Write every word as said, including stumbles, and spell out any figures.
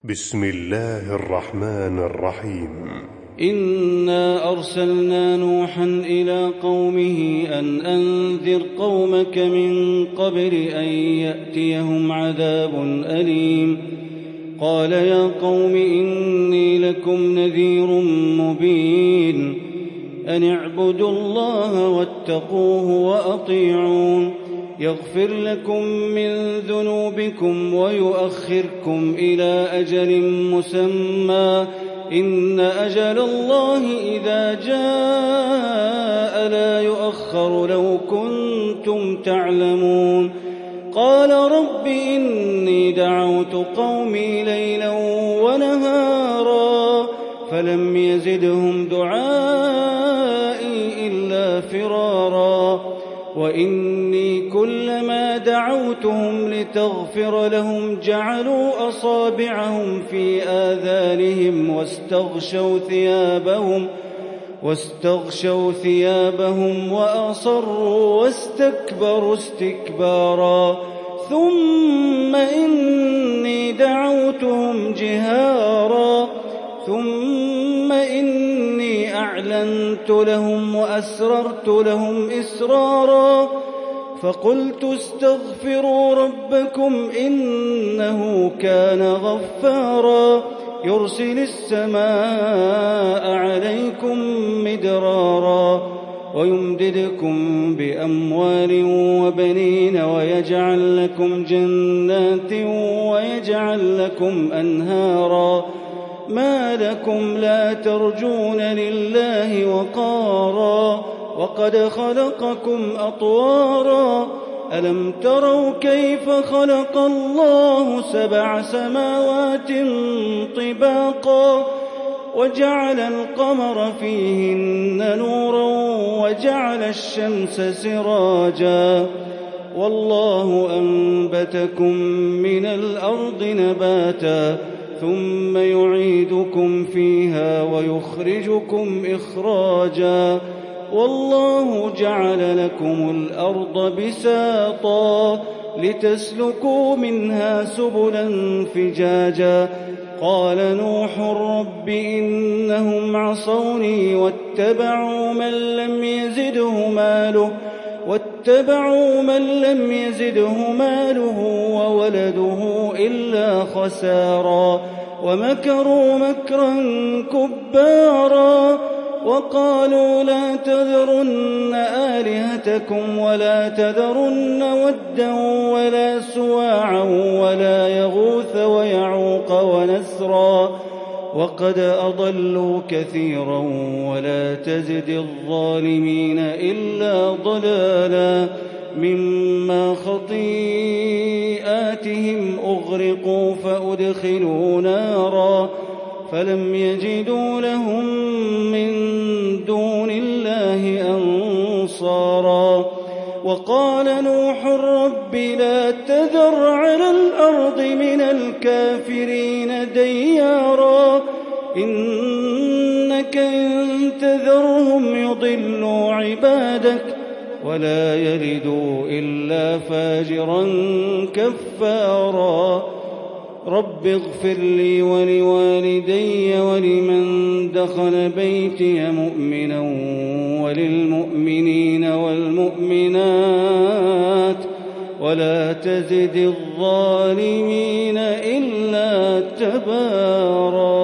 بسم الله الرحمن الرحيم. إنا أرسلنا نوحا إلى قومه أن أنذر قومك من قبل أن يأتيهم عذاب أليم. قال يا قوم إني لكم نذير مبين أن اعبدوا الله واتقوه وأطيعون يغفر لكم من ذنوبكم ويؤخركم إلى أجل مسمى إن أجل الله إذا جاء لا يؤخر لو كنتم تعلمون. قال رب إني دعوت قومي ليلا ونهارا فلم يزدهم دعائي إلا فرارا وإني كلما دعوتهم لتغفر لهم جعلوا أصابعهم في آذانهم واستغشوا ثيابهم واستغشوا ثيابهم وأصروا واستكبروا استكبارا ثم إني دعوتهم جهارا ثم إني أعلنت لهم وأسررت لهم إسرارا فقلت استغفروا ربكم إنه كان غفارا يرسل السماء عليكم مدرارا ويمددكم بأموال وبنين ويجعل لكم جنات ويجعل لكم أنهارا ما لكم لا ترجون لله وقارا وقد خلقكم أطوارا ألم تروا كيف خلق الله سبع سماوات طباقا وجعل القمر فيهن نورا وجعل الشمس سراجا والله أنبتكم من الأرض نباتا ثم يعيدكم فيها ويخرجكم إخراجا والله جعل لكم الأرض بساطا لتسلكوا منها سبلا فجاجا. قال نوح رب إنهم عصوني واتبعوا من لم يزده ماله واتبعوا من لم يزده ماله وولده إلا خسارا ومكروا مكرا كبارا وقالوا لا تذرن آلهتكم ولا تذرن ودا ولا سواعا ولا يغوث ويعوق ونسرا وقد أضلوا كثيرا ولا تزد الظالمين إلا ضلالا مما خطيئاتهم أغرقوا فأدخلوا نارا فلم يجدوا لهم من دون الله أنصارا. وقال نوح رب لا تذر على الأرض من الكافرين ديارا إنك إن تذرهم يضلوا عبادك ولا يلدوا إلا فاجرا كفارا. رب اغفر لي ولوالدي ولمن دخل بيتي مؤمنا وللمؤمنين والمؤمنات ولا تزد الظالمين إلا تبارا.